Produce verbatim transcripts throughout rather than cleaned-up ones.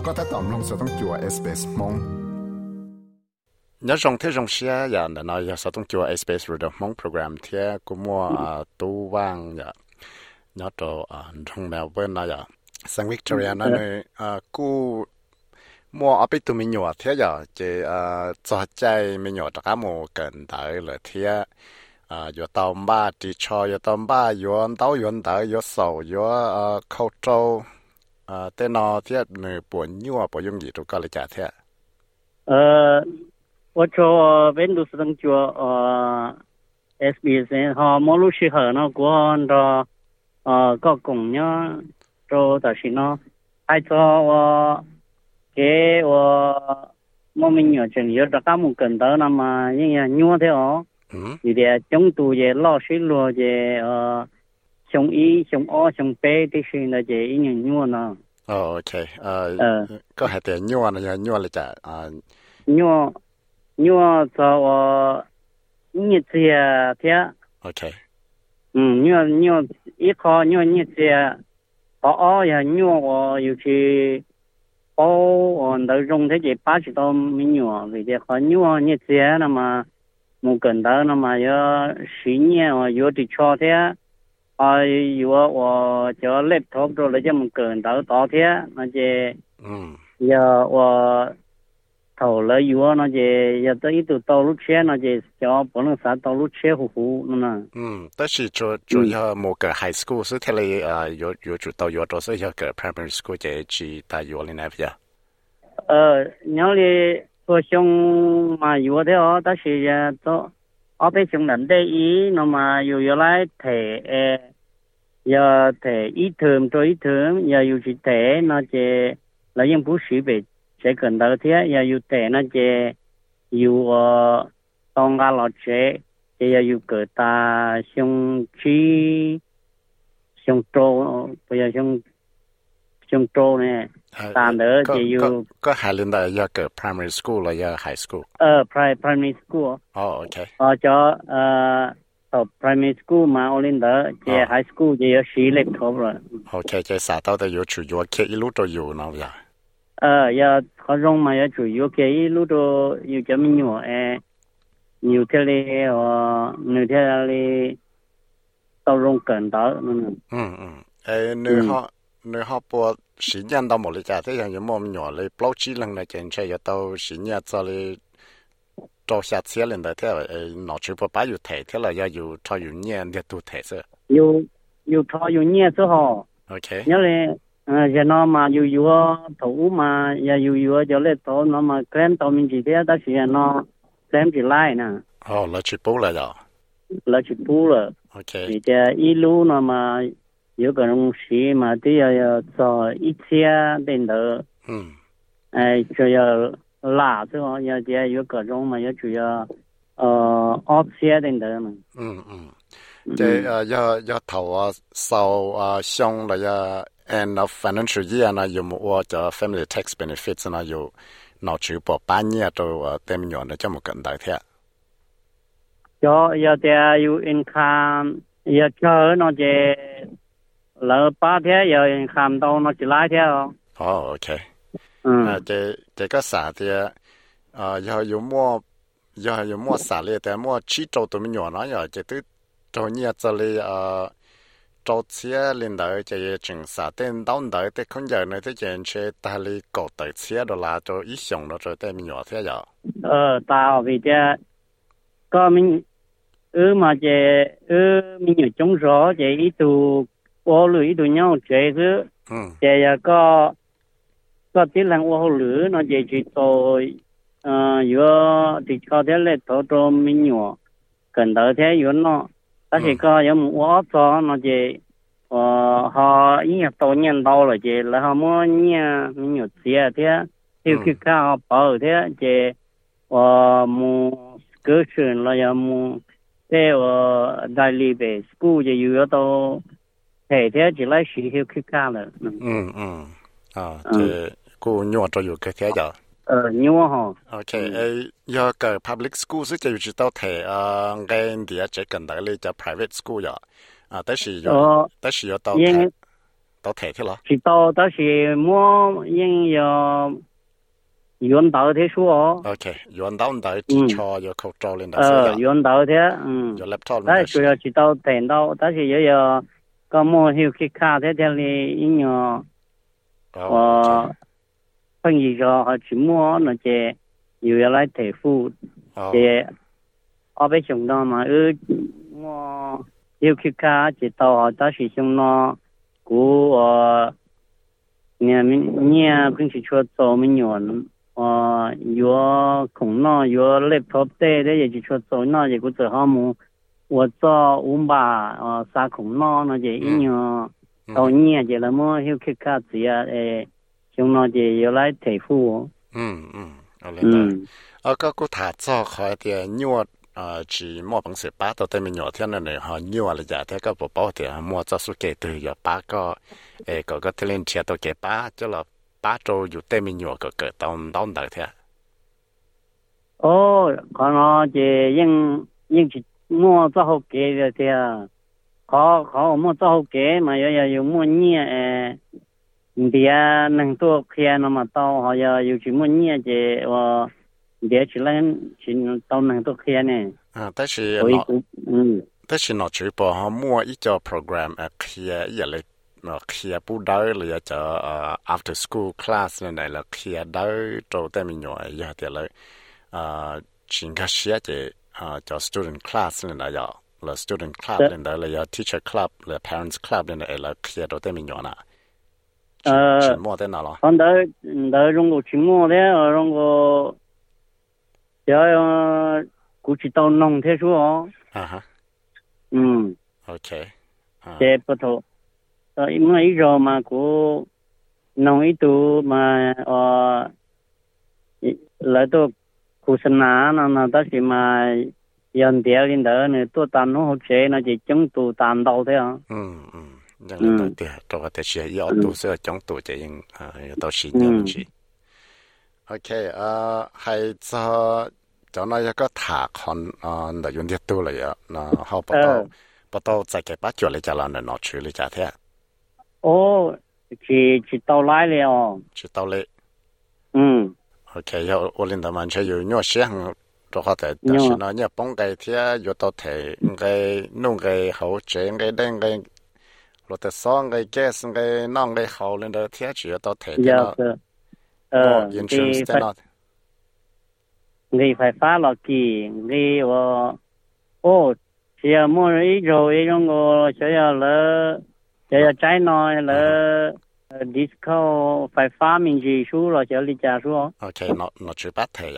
ก็ถ้าตอมลงสต้องจัว เอส บี เอส มง nhớ trong thế trong xe giờ là nói giờ sao tung chùa ét bê ét rồi mong program thế cũng mua tu vang giờ nhớ cho trong mèo bên này giờ sang Victoria nó này cú mua ở bên tụi mình nhỏ thế giờ chỉ cho chạy mình nhỏ tất cả một cần tới là thế giờ tàu ba chỉ cho giờ tàu ba giờ tàu giờ tới giờ sầu giờ khâu trâu tên nó thế người buồn nhiều buồn dùng gì tụi cái là chả thế ờ我做本都是当做呃 S B S 和马路适合呢，过着呃个工呢，做但是呢，还做我给我我们有这里有这干木跟到那么人家牛的哦， 嗯， 有点中途也老水路的呃，熊一熊二熊八的是那些人家牛呢。 哦 ，OK， 呃，呃，ก็ให้แต่牛呢，牛เลยจ้ะ啊， 牛。因为在我日子天 ，OK， 嗯，因为因为一考因为日子，我二呀，因为我有去包我到用这些八十多美元，为的和因为日子那么没跟到那么要十年我有的车天，啊，有我就 laptop 做了就没跟到当天，那些嗯， 要我。头了以后那些要到一头道路车那些叫不能啥道路车糊糊那么。 嗯，但是主主要某个 high school 是睇你啊有有做到有多所以有个 primary school 就去大有哩那边。 呃，然后哩我想嘛有的哦，但是呀做我被穷人的一那么又要来提呃要提一 term 做一 term 要有去提那些那样不属于这跟到天也有带那些有呃当家老车，也有个大熊鸡、熊猪，不要熊熊猪呢，但的也有ก็หาเรียนได้ยาเกิด primary school หรือยา high school เออ primary school อ๋อโอเคอ๋อจะเอ่อต่อ primary school มาโอลินเดอร์จะ high school จะ有十类头了โอเคจะสา到的有主要แค่一路都有那样呃，要好用嘛，要主要给一路都有这么nhiều诶，nhiều thế này ờ nhiều thế này tao dùng cần đó ừ ừ ê nếu họ nếu họ bỏ時間到冇嚟㗎，即係有冇咁nhỏ嚟包機能嚟檢查要到時間再嚟做下車嚟的，睇誒攞住部把要提，睇嚟要要超有年嘅都提先。 有有超有年之後 ，OK， 因為呃，現在嘛有有啊，頭嘛也有有啊，就嚟到那麼 claim 到面幾啲，但是呢 claim 起來呢。 哦，攞去補了就。 攞去補了。 OK。 你這一路那麼有個東西嘛，都要要做一千點的。 嗯。 哎，就要拉之後要這有各種嘛，要主要呃二千點的嘛。 嗯嗯。即係呃要要頭啊手啊胸了要。And of financial year 呢，有冇我就 family tax benefits 呢？有攞住保半年都呃對面用的這麼更大啲。 有有啲有 income， 有做那些老八天有 income 到那幾來天哦。 哦 ，OK。 嗯。 啊，這這個啥啲啊，要有麼要有麼啥咧？但麼起做對面用呢？要這都做呢這裡啊。做車領導就係正常電當導的空間呢，啲人車帶你過對車度啦，就一上到就對面有車有。 呃，大為的，個民，呃嘛就呃民有中所就一度我路一度nhau這個， 嗯， 就一個個啲人我路那就去做，呃有啲靠啲嚟做做民有，跟到啲有喏。但是個有我做那就呃họ ý nhập tổ nhân đâu là gì là họ muốn nhà mình nhớ tiền thế theo khi cao bảo thế thì ờ mu cơ sở là ya mu thế ờ đại lý về school thì yêu cầu thế thế chỉ là sử theo khi cao là ừ ừ à thì cô nhớ cho yêu cái thế giờ ờ nhớ ha ok ấy giờ cái public school sẽ chỉ chỉ tao thể ờ cái địa chỉ cần đại lý cho private school giờ啊，但是有，但是有到台， tao thể thế là chỉ tao đó là mua những cái yuan đạo thế số ok yuan đạo đấy chỉ cho yo khẩu trâu lên đó ờ yuan đạo thế ừ yo laptop đó chủ yếu chỉ tao tiền đạo đó là yo yo có mua hiệu cái卡thế thế là in yo ờ phần gì cho họ chỉ mua nó chỉ nhiều lại thể phụ chỉ ở bên trong đó mà ở mua hiệu cái卡chỉ tao họ đó là trong nó của nhà mình nhà bình時出做mình用呃有空呢有 laptop 的的也就出做那也个做项目我做五把呃三空呢那就一年到年就那么有去卡子呀诶像那就有来提付嗯嗯嗯啊个个他做开的牛呃只摸本事八到对面牛天的呢哈牛了呀这个不包的摸做出给对有八个诶个个天天都给八就了八周有对面牛个个到到哪天哦可能就因因是摸做好给的的好好摸做好给嘛要要有摸捏诶别能多看那么到好要有去摸捏这我别去来去到能多看呢啊但是嗯但是那直播哈摸一个 program 啊看也来nó kia bù đỡ là cho after school class này là kia đỡ cho tụi mình nhỏ giờ thì là chính cái gì thì cho student class này là là student club này là teacher club là parents club này là kia cho tụi mình nhỏ nè ờ chỉ mua thế nào lo còn đỡ đỡ trong cái chỉ mua đấy ở trong cái giờ cũng chỉ tao nông thế số à ha ừ ok thế bắt đầu rồi mấy rồi mà của nông ít tu mà ờ lại tu khu sinh na nó nó đó thì mà dân địa lên đó nữa tu tàn nó hỗ trợ nó chỉ chống tu tàn đâu thế à ừ ừ nhưng mà tôi tôi có thể sẽ yêu tu sẽ chống tu chỉ nhưng tôi xin nhận chỉ ok ờ hay cho cho nó có thả con ờ để dùng điện tu lại nó họ bắt đầu bắt đầu tại cái bắt chuột lại cho nó nó xử lý cho thế ồ chỉ chỉ tàu láiเลยอ๋อ chỉ tàu lái ừ ok giờ tôi lên đó mình sẽ dùng nhiều xe hàng cho họ thể但是呢你帮cái thì有到thể cái弄cái hỗ trợ cái đen cái rồi tới xong cái gas cái nong cái hậu lên đó thì chỉ有到thể thì nó ờ insurance thì nó người phải phá lọ kỳ người ờ ô chỉ là mua ít rồi trong cái sẽ là giờ trái nói là disco phải phá mình gì số rồi chờ đi trả số ok nó nó chỉ bắt thể à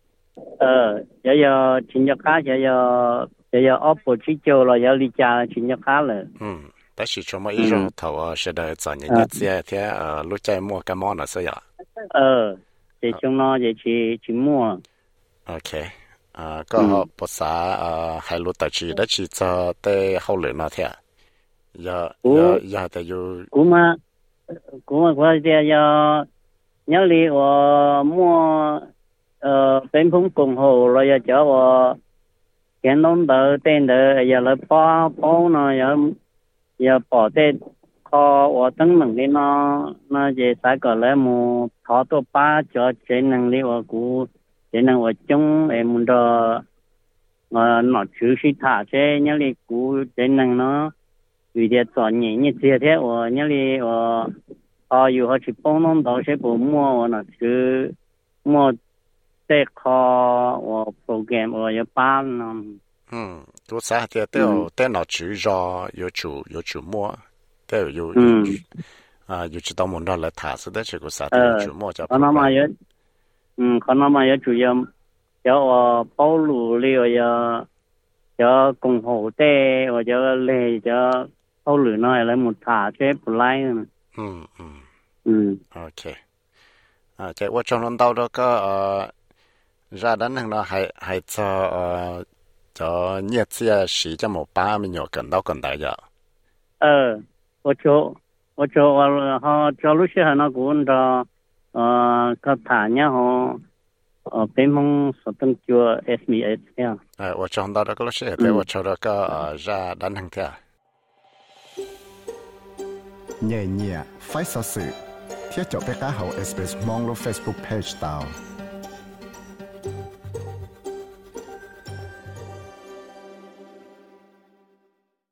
ờ giờ giờ chính nhật cá giờ giờ giờ giờ oppo chỉ cho rồi giờ đi trả chính nhật cá rồi ừแต่是什么一种头是的做人家这天呃路在摸个摸那是呀 ờ thì chúng nó thì chỉ chỉ mua ok à có họ bớt sa ờ hai lúa tài chỉ đã chỉ cho tới hậu lửa nó thế giờ giờ giờ thìอยู่กูมากูมาว่าจะ要nhớ đi我mua ờ bên phong cùng hồ rồi giờ cho我cái nón đỡ tên đỡ giờ là bỏ bỏ nó giờ giờ bỏ tên kho 我等能力呢那就三个来么好多把叫这能力我估这能我中诶么的我拿出去他这nhớ đi估这能呢有点做年你这天我那里我啊有好去帮弄到些不摸我那去摸在考我 program 我要办呢嗯多啥的都都拿去让有主有主摸都有有啊有知道么那来塔是的这个啥的主摸叫可能嘛也嗯可能嘛也主要叫我保路里我要叫共和的我叫来叫hậu lửa nói là một thả chế bù lai nữa. Ừ ừ. Ừ. Ok. À, cái tôi trong lần đầu đó có ờ ra đến hàng nó hay hay cho ờ cho nhiệt chia sĩ cho một ba mươi nhiều cần đâu cần đại giờ. Ờ, tôi cho tôi cho họ cho lúc xưa nó cũng đó ờ có thả nhá họ ở bên mông sở tân chùa ét em ét nha. Ờ, tôi trong đó đó có lúc xưa thì tôi cho đó có ra đến hàng thế. nhẹ nhẹ phải sao sự thiết cho bé cá hậu ét bê ét Mong lo Facebook page tao